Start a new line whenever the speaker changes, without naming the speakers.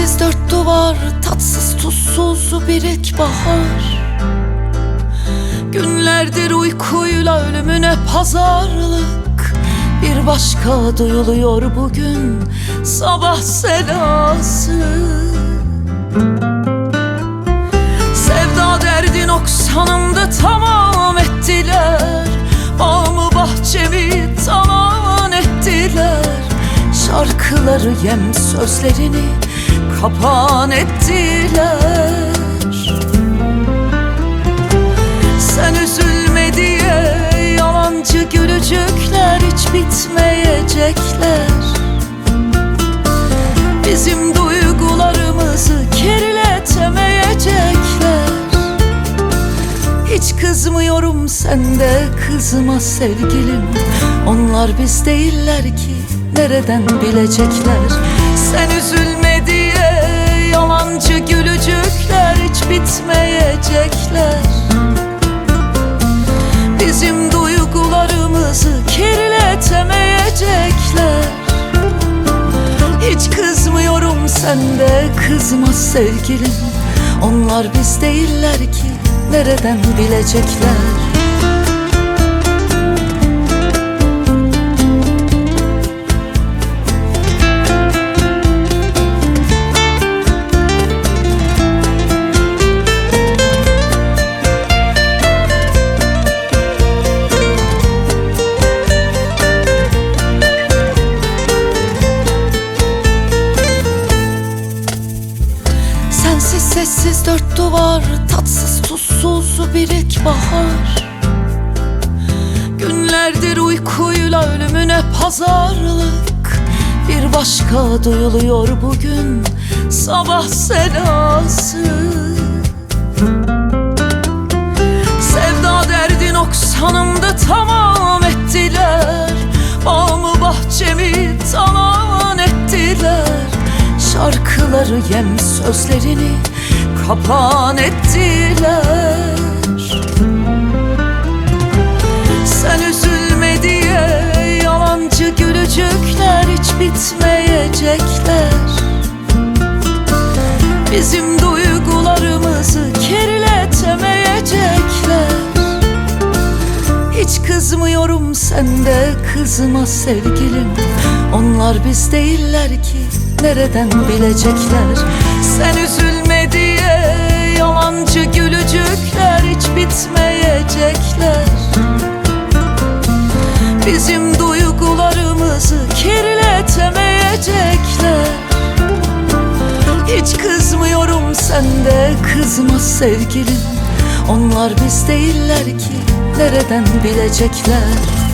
sessiz dört duvar, tatsız tuzsuz bir ilkbahar. Günlerdir uykuyla ölümüne pazarlık. Bir başka duyuluyor bugün sabah sedası. Sevda derdi noksanımdı, tamam ettiler. Bağımı bahçemi talan ettiler. Şarkıları yem, sözlerini kapan ettiler. Sen üzülme diye yalancı gülücükler hiç bitmeyecekler. Bizim duygularımızı kirletemeyecekler. Hiç kızmıyorum, sen de kızma sevgilim. Onlar biz değiller ki nereden bilecekler? Sen üzülme diye yalancı gülücükler hiç bitmeyecekler. Bizim duygularımızı kirletemeyecekler. Hiç kızmıyorum, sen de kızma sevgilim. Onlar biz değiller ki nereden bilecekler? Sensiz sessiz dört duvar, tatsız tuzsuz bir ilkbahar. Günlerdir uykuyla ölümüne pazarlık. Bir başka duyuluyor bugün sabah sedası. Sevda derdi noksanımdı, tamam ettiler. Bağımı bahçemi talan ettiler. Şarkıları yem, sözlerini kapan ettiler. Sen üzülme diye yalancı gülücükler hiç bitmeyecekler. Bizim duygularımızı kirletemeyecekler. Hiç kızmıyorum, sen de kızma sevgilim. Onlar biz değiller ki nereden bilecekler? Sen üzülme diye yalancı gülücükler hiç bitmeyecekler. Bizim duygularımızı kirletemeyecekler. Hiç kızmıyorum, sen de kızma sevgilim. Onlar biz değiller ki nereden bilecekler?